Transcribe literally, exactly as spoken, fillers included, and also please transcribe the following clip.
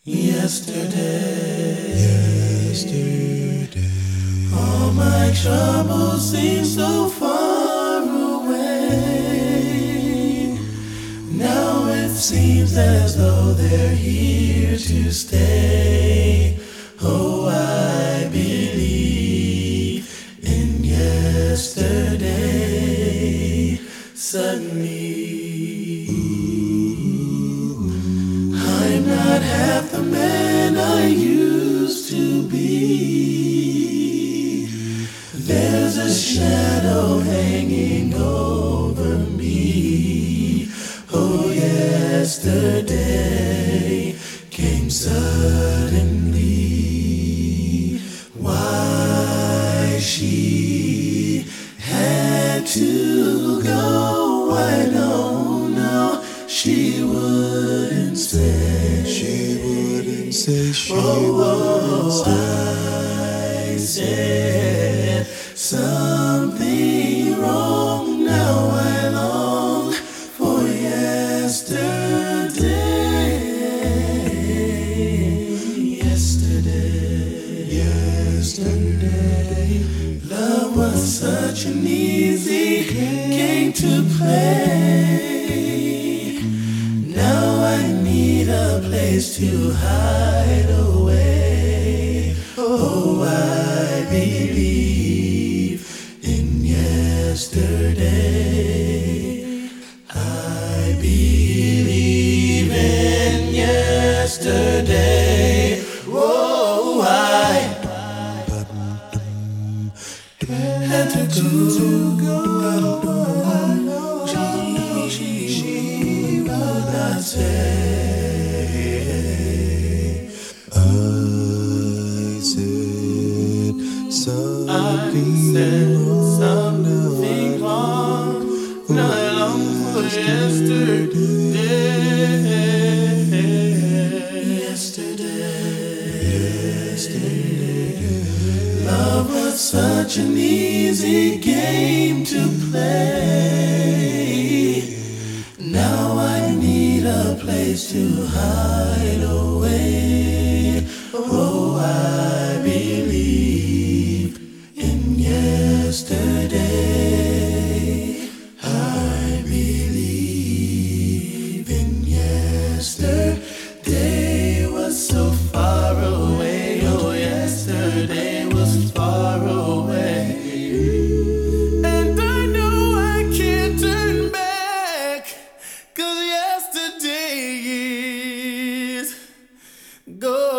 Yesterday, Yesterday, all my troubles seem so far away. Now it seems as though they're here to stay. Oh, I believe in yesterday. Suddenly, I'm not half the man I used to be. There's a shadow hanging over me. Oh, yesterday came suddenly. Why she had to go, I don't know. She wouldn't say. she wouldn't say, she Oh, wouldn't oh, say. I said something wrong. Now I long for yesterday. Yesterday, yesterday, love was such an easy game to play. Now I need a place to hide away. Oh, I believe in yesterday. I believe in yesterday. Oh, I had to go. She, she would not say. I said something I said wrong. something wrong. Now I long for yesterday. Yesterday. Yesterday. Love was such an easy game to play. Now I need a place to hide away. Oh, I believe in yesterday. I believe in yesterday was so far away. Oh, yesterday was far away. And I know I can't turn back, 'cause yesterday is gone.